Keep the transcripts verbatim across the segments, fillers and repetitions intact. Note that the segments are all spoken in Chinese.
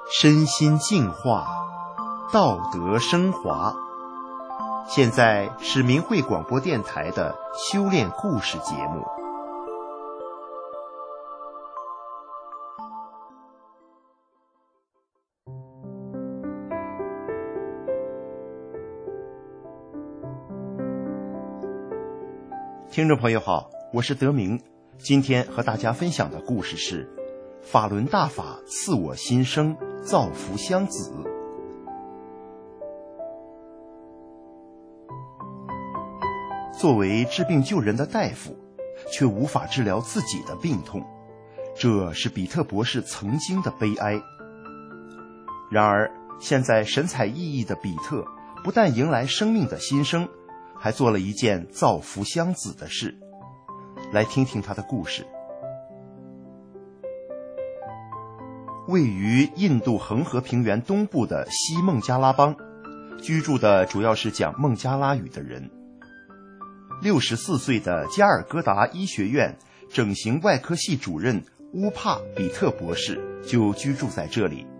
身心净化，道德升华。现在是明慧广播电台的修炼故事节目。听众朋友好，我是德明，今天和大家分享的故事是法轮大法赐我新生，造福乡子。作为治病救人的大夫，却无法治疗自己的病痛，这是比特博士曾经的悲哀。然而现在神采奕奕的比特不但迎来生命的新生，还做了一件造福乡子的事。来听听他的故事。位于印度恒河平原东部的西孟加拉邦，居住的主要是讲孟加拉语的人。六十四岁的加尔各答医学院整形外科系主任乌帕比特博士就居住在这里。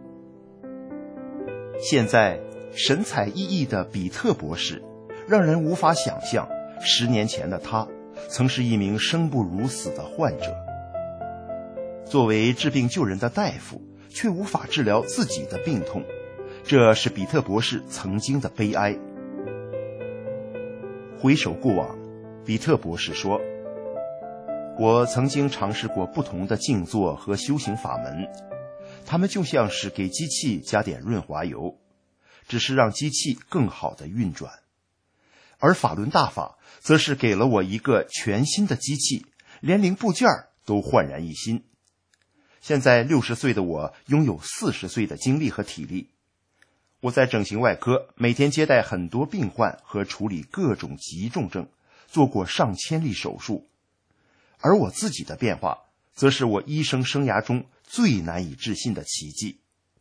现在神采奕奕的比特博士让人无法想象，十年前的他曾是一名生不如死的患者。作为治病救人的大夫，却无法治疗自己的病痛，这是比特博士曾经的悲哀。回首过往，比特博士说，我曾经尝试过不同的静坐和修行法门，它们就像是给机器加点润滑油，只是让机器更好的运转。而法轮大法则是给了我一个全新的机器，连零部件都焕然一新。现在六十岁的我拥有四十岁的精力和体力。我在整形外科每天接待很多病患和处理各种急重症，做过上千例手术。而我自己的变化，则是我医生生涯中最难以置信的奇迹。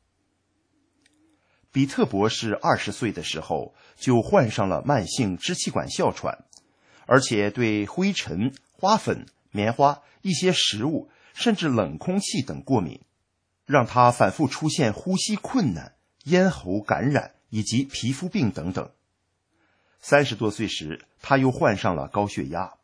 比特博士二十岁的时候就患上了慢性支气管哮喘，而且对灰尘、花粉、棉花、一些食物甚至冷空气等过敏，让他反复出现呼吸困难、咽喉感染以及皮肤病等等。三十多岁时，他又患上了高血压。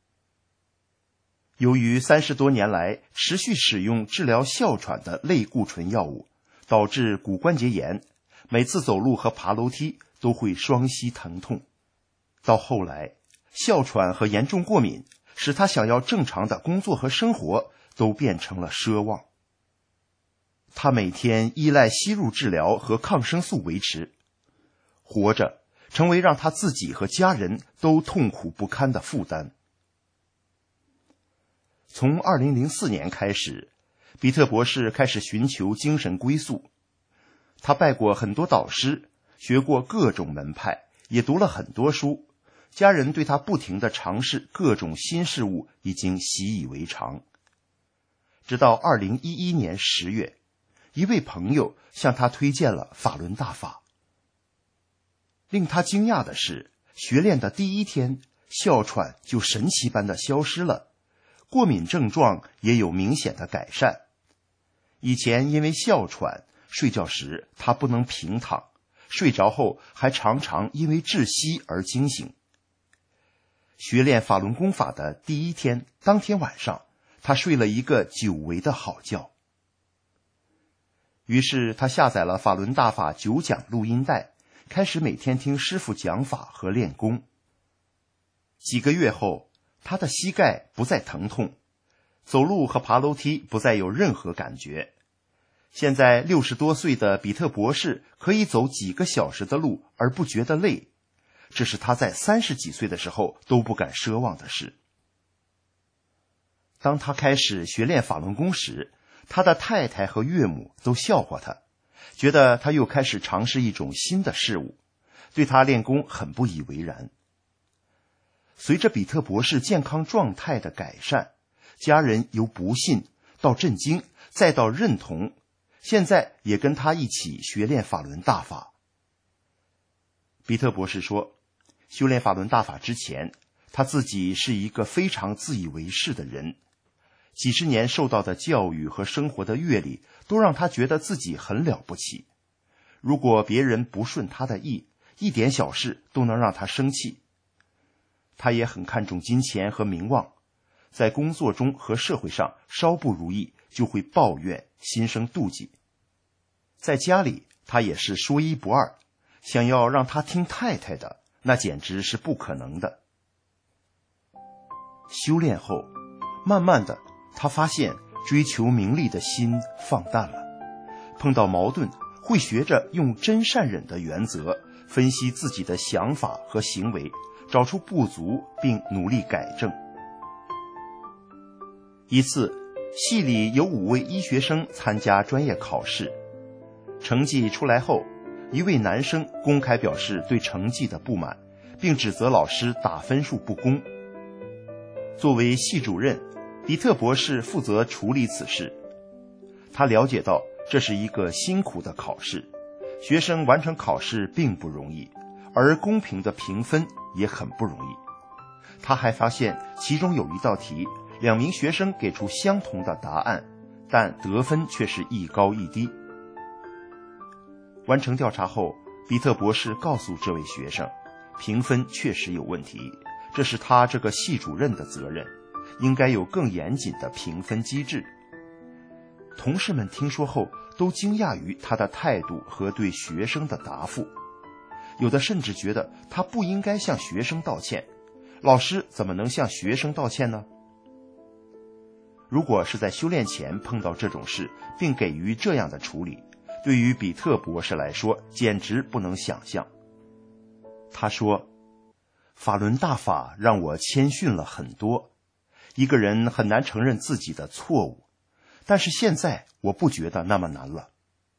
由于三十多年来持续使用治疗哮喘的类固醇药物，导致骨关节炎，每次走路和爬楼梯都会双膝疼痛。到后来，哮喘和严重过敏使他想要正常的工作和生活都变成了奢望。他每天依赖吸入治疗和抗生素维持，活着成为让他自己和家人都痛苦不堪的负担。从二零零四年开始，比特博士开始寻求精神归宿。他拜过很多导师，学过各种门派，也读了很多书，家人对他不停地尝试各种新事物已经习以为常。直到二零一一年十月，一位朋友向他推荐了法轮大法。令他惊讶的是，学练的第一天，哮喘就神奇般的消失了，过敏症状也有明显的改善。以前因为哮喘，睡觉时他不能平躺，睡着后还常常因为窒息而惊醒。学练法轮功法的第一天，当天晚上，他睡了一个久违的好觉。于是他下载了法轮大法九讲录音带，开始每天听师父讲法和练功。几个月后，他的膝盖不再疼痛，走路和爬楼梯不再有任何感觉。现在六十多岁的比特博士可以走几个小时的路而不觉得累，这是他在三十几岁的时候都不敢奢望的事。当他开始学练法轮功时，他的太太和岳母都笑话他，觉得他又开始尝试一种新的事物，对他练功很不以为然。随着比特博士健康状态的改善，家人由不信到震惊，再到认同，现在也跟他一起学练法轮大法。比特博士说，修炼法轮大法之前，他自己是一个非常自以为是的人， 几十年受到的教育和生活的阅历都让他觉得自己很了不起。如果别人不顺他的意，一点小事都能让他生气。他也很看重金钱和名望，在工作中和社会上稍不如意就会抱怨，心生妒忌。在家里他也是说一不二，想要让他听太太的，那简直是不可能的。修炼后，慢慢的他发现追求名利的心放淡了，碰到矛盾会学着用真善忍的原则分析自己的想法和行为，找出不足并努力改正。一次，系里有五位医学生参加专业考试，成绩出来后，一位男生公开表示对成绩的不满，并指责老师打分数不公。作为系主任，比特博士负责处理此事。他了解到这是一个辛苦的考试，学生完成考试并不容易，而公平的评分也很不容易。他还发现其中有一道题，两名学生给出相同的答案，但得分却是一高一低。完成调查后，比特博士告诉这位学生，评分确实有问题，这是他这个系主任的责任，应该有更严谨的评分机制。同事们听说后都惊讶于他的态度和对学生的答复，有的甚至觉得他不应该向学生道歉，老师怎么能向学生道歉呢？如果是在修炼前碰到这种事并给予这样的处理，对于比特博士来说简直不能想象。他说，法轮大法让我谦逊了很多，一个人很难承认自己的错误，但是现在我不觉得那么难了。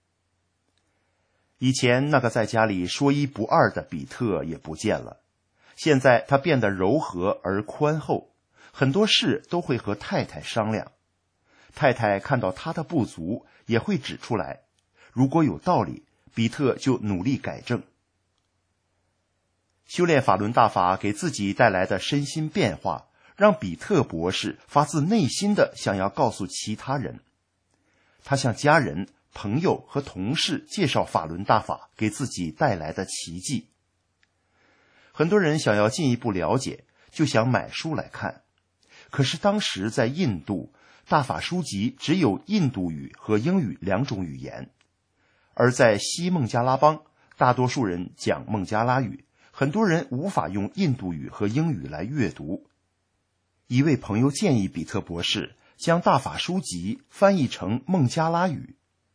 以前那个在家里说一不二的比特也不见了，现在他变得柔和而宽厚，很多事都会和太太商量，太太看到他的不足也会指出来，如果有道理，比特就努力改正。修炼法轮大法给自己带来的身心变化，让比特博士发自内心的想要告诉其他人。他向家人、朋友和同事介绍法轮大法给自己带来的奇迹。很多人想要进一步了解，就想买书来看。可是当时在印度，大法书籍只有印度语和英语两种语言，而在西孟加拉邦，大多数人讲孟加拉语，很多人无法用印度语和英语来阅读。一位朋友建议比特博士将大法书籍翻译成孟加拉语。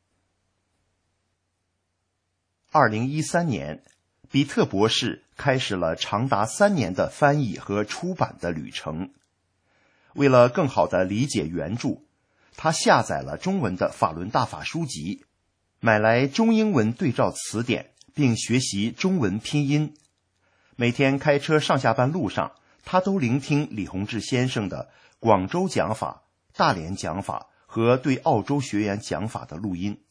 二零一三年，比特博士开始了长达三年的翻译和出版的旅程。为了更好地理解原著，他下载了中文的法轮大法书籍，买来中英文对照词典，并学习中文拼音。每天开车上下班路上，他都聆听李洪志先生的广州讲法、大连讲法和对澳洲学员讲法的录音。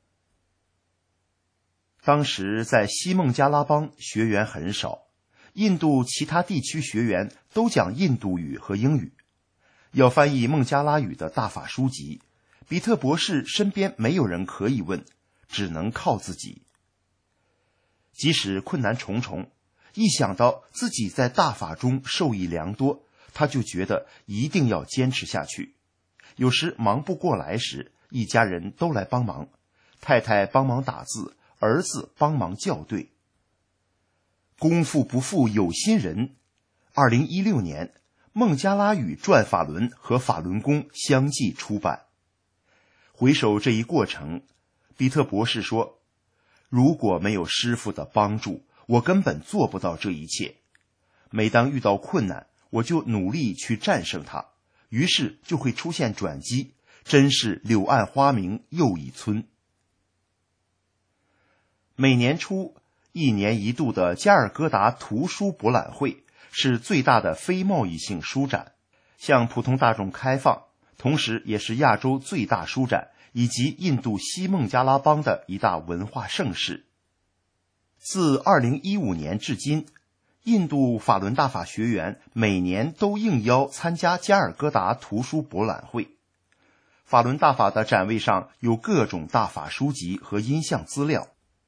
当时在西孟加拉邦学员很少，印度其他地区学员都讲印度语和英语。要翻译孟加拉语的大法书籍，比特博士身边没有人可以问，只能靠自己。即使困难重重，一想到自己在大法中受益良多，他就觉得一定要坚持下去。有时忙不过来时，一家人都来帮忙，太太帮忙打字，儿子帮忙校对。功夫不负有心人，二零一六年孟加拉语转法轮和法轮功相继出版。回首这一过程，比特博士说，如果没有师父的帮助，我根本做不到这一切。每当遇到困难，我就努力去战胜它，于是就会出现转机，真是柳暗花明又一村。每年初，一年一度的加尔各答图书博览会是最大的非贸易性书展，向普通大众开放，同时也是亚洲最大书展以及印度西孟加拉邦的一大文化盛事。自二零一五年至今，印度法轮大法学员每年都应邀参加加尔各答图书博览会。 法轮大法的展位上有各种大法书籍和音像资料。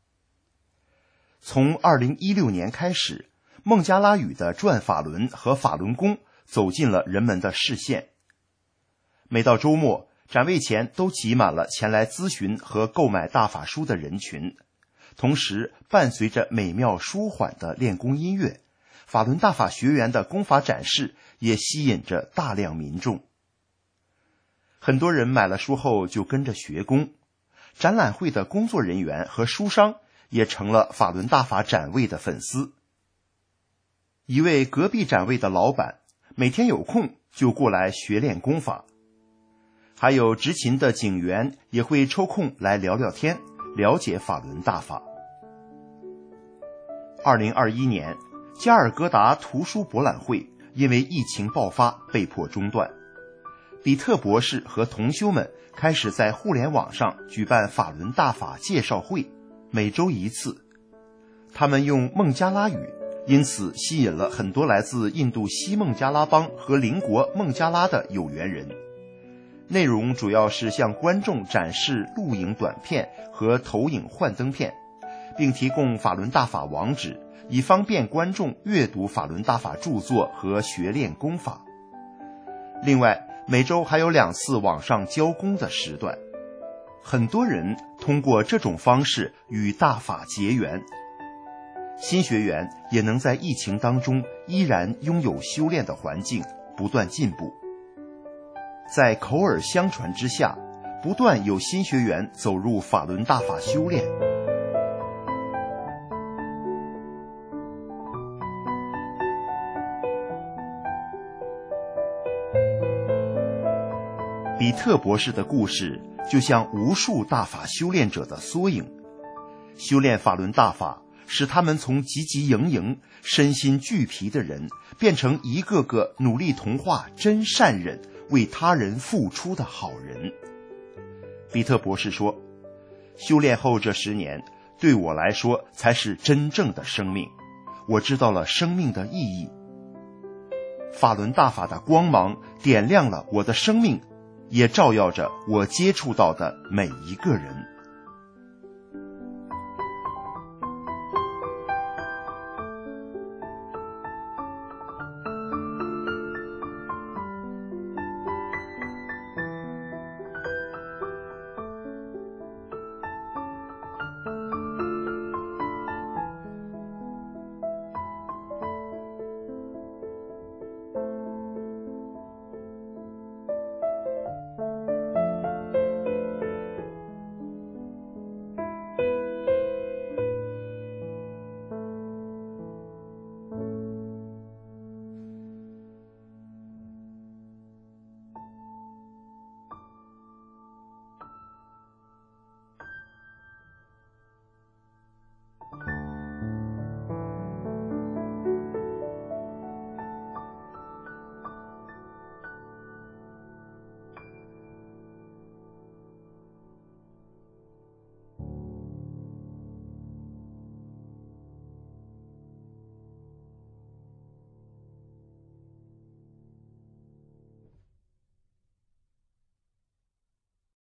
从二零一六年开始，孟加拉语的转法轮和法轮功走进了人们的视线。每到周末，展位前都挤满了前来咨询和购买大法书的人群，同时伴随着美妙舒缓的练功音乐，法轮大法学员的功法展示也吸引着大量民众。很多人买了书后就跟着学功，展览会的工作人员和书商也成了法轮大法展位的粉丝。一位隔壁展位的老板每天有空就过来学练功法，还有执勤的警员也会抽空来聊聊天，了解法轮大法。二零二一年，加尔各答图书博览会因为疫情爆发被迫中断。比特博士和同修们开始在互联网上举办法轮大法介绍会，每周一次。他们用孟加拉语，因此吸引了很多来自印度西孟加拉邦和邻国孟加拉的有缘人。内容主要是向观众展示录影短片和投影幻灯片，并提供法轮大法网址，以方便观众阅读法轮大法著作和学练功法。另外，每周还有两次网上教功的时段，很多人通过这种方式与大法结缘。新学员也能在疫情当中依然拥有修炼的环境，不断进步。在口耳相传之下，不断有新学员走入法轮大法修炼。比特博士的故事就像无数大法修炼者的缩影，修炼法轮大法使他们从汲汲营营、身心俱疲的人，变成一个个努力同化真善忍、为他人付出的好人。比特博士说，修炼后这十年对我来说才是真正的生命，我知道了生命的意义。法轮大法的光芒点亮了我的生命，也照耀着我接触到的每一个人。